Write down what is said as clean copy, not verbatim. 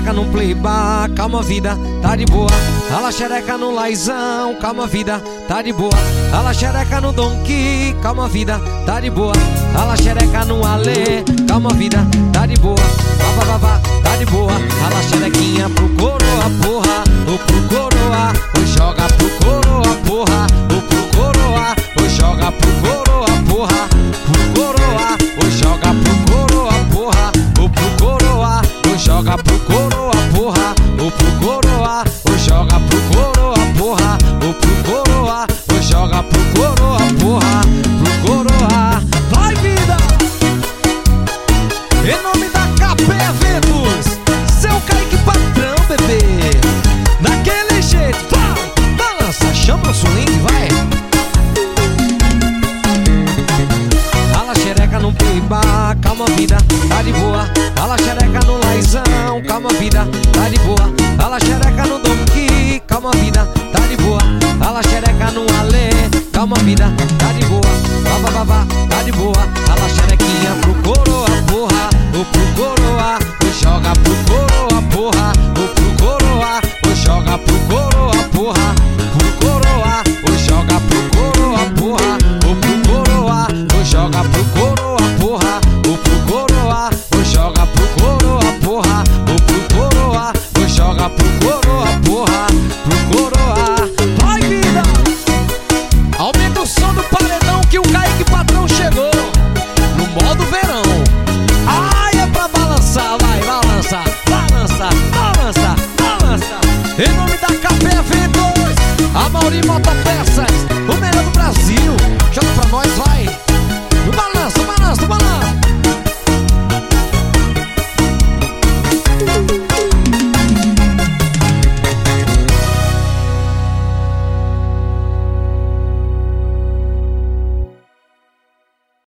xereca no playbar, calma vida, tá de boa. Rala xereca no laizão, calma vida, tá de boa. Rala xereca no donkey, calma vida, tá de boa. Rala xereca no alê, calma vida, tá de boa. Vá, vá, vá, tá de boa. Rala xerequinha pro coroa, porra, ou pro coroa, ou joga pro coroa, porra, ou pro coroa, ou joga pro coroa, porra, pro coroa, ou joga pro coroa, porra, ou pro coroa, ou joga pro coroa, porra, ou pro coroa, ou joga pro coroa, porra, ou pro coroa, ou joga pro coroa, porra, pro coroa. Vai vida! Em nome da KP Eventos, seu Kaique patrão, bebê. Naquele jeito, vai! Balança, chama o swing, vai! Rala xereca no playbar, calma vida, tá de boa. Rala xereca no laizão, calma vida, tá de boa. Rala xereca no donkey, calma vida, tá de boa. Rala xereca no alê, calma vida, tá de boa. Vá, vá, vá, vá, tá de boa.